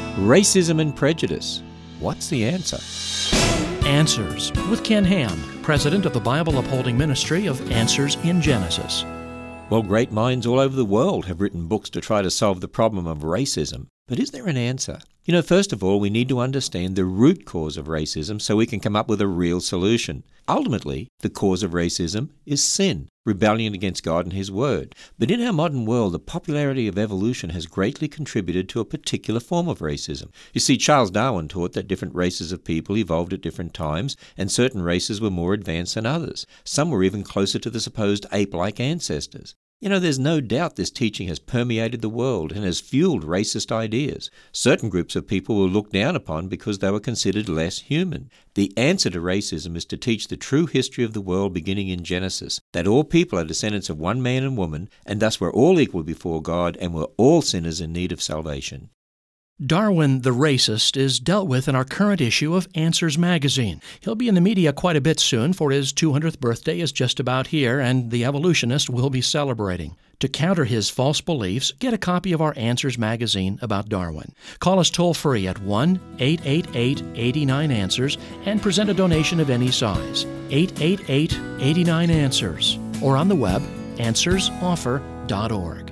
Racism and prejudice. What's the answer? Answers with Ken Ham, president of the Bible Upholding Ministry of Answers in Genesis. Well, great minds all over the world have written books to try to solve the problem of racism. But is there an answer? First of all, we need to understand the root cause of racism so we can come up with a real solution. Ultimately, the cause of racism is sin, rebellion against God and His Word. But in our modern world, the popularity of evolution has greatly contributed to a particular form of racism. You see, Charles Darwin taught that different races of people evolved at different times, and certain races were more advanced than others. Some were even closer to the supposed ape-like ancestors. There's no doubt this teaching has permeated the world and has fueled racist ideas. Certain groups of people were looked down upon because they were considered less human. The answer to racism is to teach the true history of the world beginning in Genesis, that all people are descendants of one man and woman, and thus we're all equal before God and we're all sinners in need of salvation. Darwin the racist is dealt with in our current issue of Answers magazine. He'll be in the media quite a bit soon, for his 200th birthday is just about here, and the evolutionist will be celebrating. To counter his false beliefs, get a copy of our Answers magazine about Darwin. Call us toll-free at 1-888-89-ANSWERS and present a donation of any size. 888-89-ANSWERS, or on the web, answersoffer.org.